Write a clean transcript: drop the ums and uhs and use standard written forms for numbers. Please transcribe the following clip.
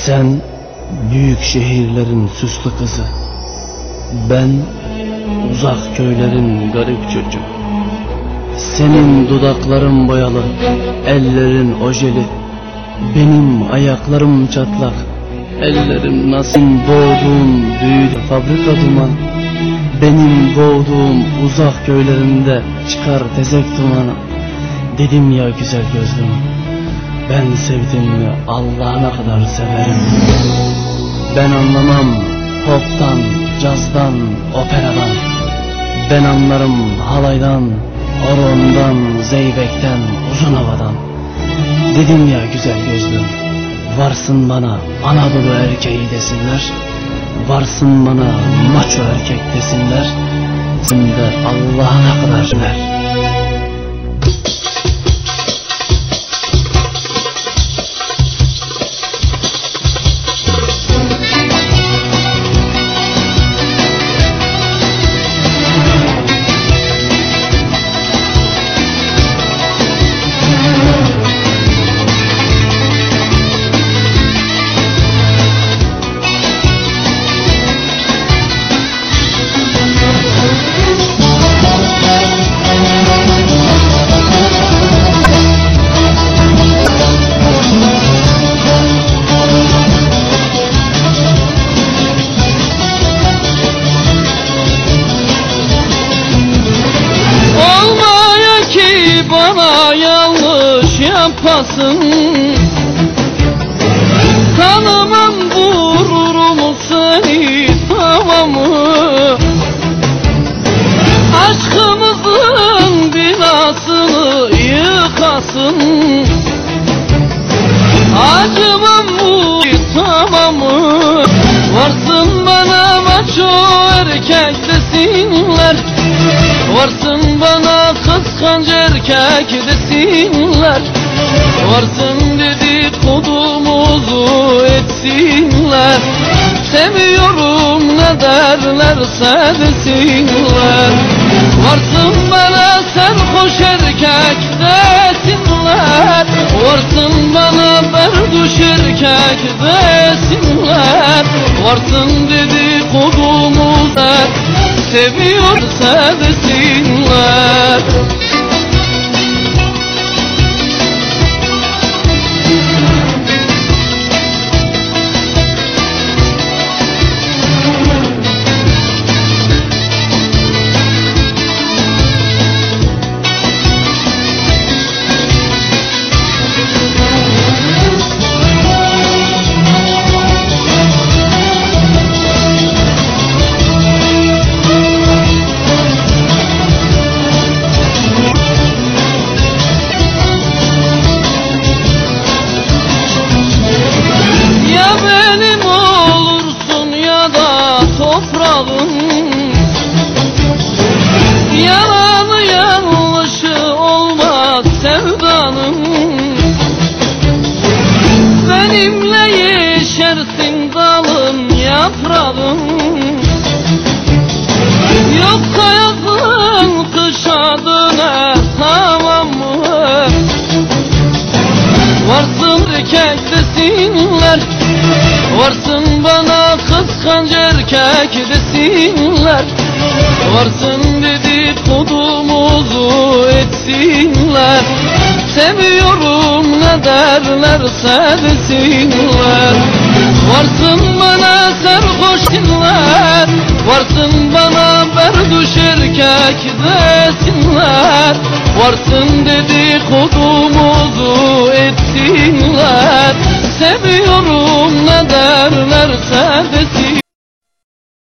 Sen büyük şehirlerin süslü kızı, ben uzak köylerin garip çocuğu. Senin dudakların boyalı, ellerin ojeli, benim ayaklarım çatlak, ellerim nasıl. Doğduğum büyüdü fabrika duman, benim doğduğum uzak köylerinde çıkar tezek dumanı. Dedim ya güzel gözlüm, ben sevdim mi Allah'ına kadar severim. Ben anlamam poptan, cazdan, operadan. Ben anlarım halaydan, horondan, zeybekten, uzun havadan. Dedim ya güzel gözlüm, varsın bana Anadolu erkeği desinler, varsın bana maço erkek desinler, sen de Allah'ına kadar ver. Bana yanlış yapasın, tanımam gururumu seni, tamam mı? Aşkımızın binasını yıkasın, acımam bu, tamam mı? Varsın bana maço erkek desinler, varsın bana kıskanç erkek desinler, varsın dedikodumuzu etsinler. Seviyorum ne derlerse desinler, varsın bana sarhoş erkek desinler, varsın bana berduş erkek desinler, varsın dedikodumuzu seviyorsa desinler. Yalanı yanlışı olmaz sevdanın, benimle yeşersin dalın yaprağın. Yoksa yazın kışa döner, tamam mı? Varsın erkek desinler, varsın bana kıskanç erkek desinler, varsın dedikodumuzu etsinler. Seviyorum ne derlerse desinler, varsın bana sarhoş desinler, varsın bana berduş erkek desinler, varsın dedikodumuzu etsinler. Seviyorum ne derlerse